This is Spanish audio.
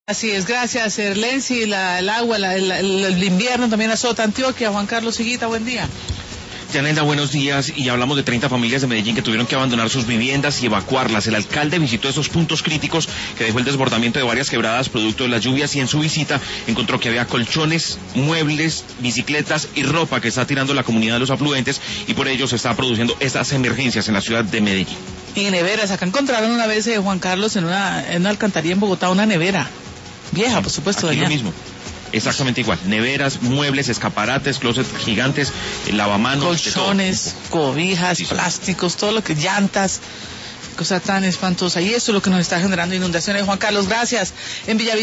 Así es, gracias, Erlensi. El agua, el invierno también azota Antioquia. Juan Carlos Higuita, buen día. Yanelda, buenos días. Y hablamos de 30 familias de Medellín que tuvieron que abandonar sus viviendas y evacuarlas. El alcalde visitó esos puntos críticos que dejó el desbordamiento de varias quebradas producto de las lluvias, y en su visita encontró que había colchones, muebles, bicicletas y ropa que está tirando la comunidad de los afluentes, y por ello se está produciendo estas emergencias en la ciudad de Medellín. Y neveras, acá encontraron una vez, Juan Carlos, en una alcantarilla en Bogotá, una nevera vieja, por supuesto. Aquí lo mismo. Exactamente igual, neveras, muebles, escaparates, closets gigantes, lavamanos, colchones, cobijas, sí, plásticos, todo lo que, llantas, cosa tan espantosa. Y eso es lo que nos está generando inundaciones. Juan Carlos, gracias. En Villavicencio